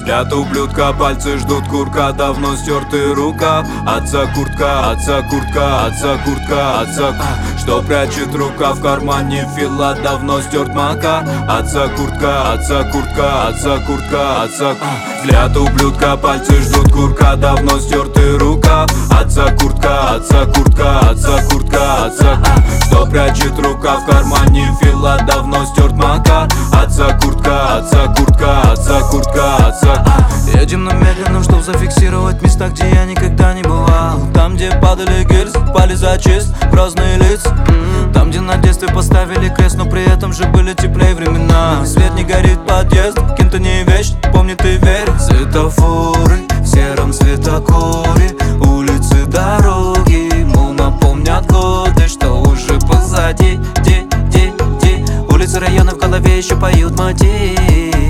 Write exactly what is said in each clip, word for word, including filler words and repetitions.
Взгляд ублюдка, пальцы ждут курка, давно стертый рукав. Отца куртка, отца куртка, отца куртка, отца. Что прячет рука в кармане фила, давно стерт мака. Отца куртка, отца куртка, отца куртка, отца. Взгляд ублюдка, пальцы ждут курка, давно стертый рукав. Отца куртка, отца куртка, отца куртка, отца. Что прячет рука в кармане фила, давно стерт мака. Отца куртка, отца куртка, отца куртка, отца. Едем на медленном, чтоб зафиксировать места, где я никогда не бывал. Там, где падали гильзы, пали за честь, грозные лица. Там, где на детстве поставили крест, но при этом же были теплее времена. Свет не горит, подъезд, кем-то не вещь, помни ты верь. Светофоры в сером светокоре, улицы, дороги ему напомнят годы, что уже позади. Ди, ди, ди. Улицы района в голове еще поют мотив.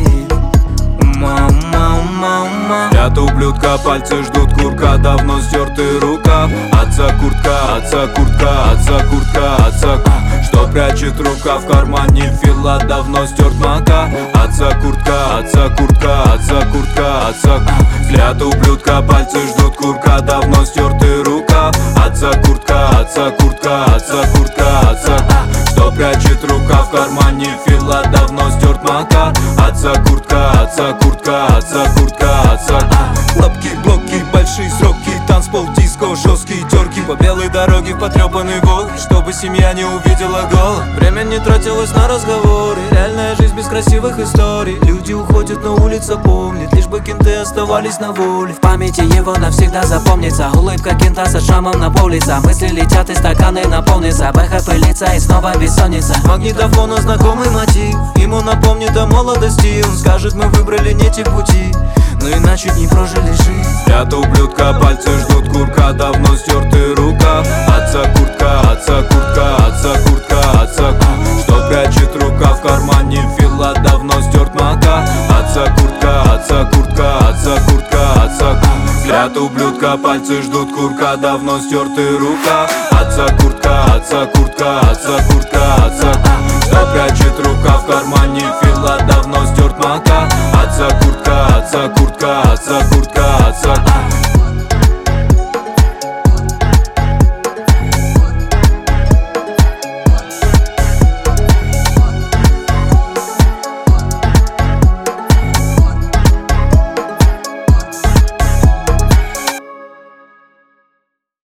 Мама, мама. Взгляд ублюдка, пальцы ждут курка, давно стертый рукав. Отца куртка, отца куртка, отца куртка, отца. Что прячет рука в кармане фила, давно стерт мака. Отца куртка, отца куртка, отца куртка, отца. Взгляд ублюдка, пальцы ждут курка, давно стертый рукав. Отца куртка, отца куртка, отца куртка, отца. Что прячет рука в кармане фила, давно стерт мака. Отца куртка, отца куртка, отца куртка, отца. Лапки, блоки, большие сроки, танцпол, диско, жесткие терки. По белой дороге в потрепанный волк, чтобы семья не увидела гол. Время не тратилось на разговоры, реальная жизнь без красивых историй. Люди уходят, но улица помнит, лишь бы кенты оставались на воле. В памяти его навсегда запомнится улыбка кента со шрамом на пол лица. Мысли летят и стаканы наполнятся, бэха пылится и снова бессонница. Магнитофона знакомый мотив, ему напомнит о молодости. Он скажет, мы выбрали не те пути, но иначе не прожили жизнь. Взгляд ублюдка, пальцы ждут курка, давно стертый рукав. Отца куртка, отца куртка, отца куртка, отца. Что прячет рука в кармане фила, давно стерт мака. Отца куртка, отца куртка, отца куртка, отца. Взгляд ублюдка, пальцы ждут курка, давно стертый рукав. Отца куртка, отца куртка, отца куртка, отца. Что прячет рука в кармане фила, давно стерт мака. Отца куртка, отца куртка, отца куртка, отца.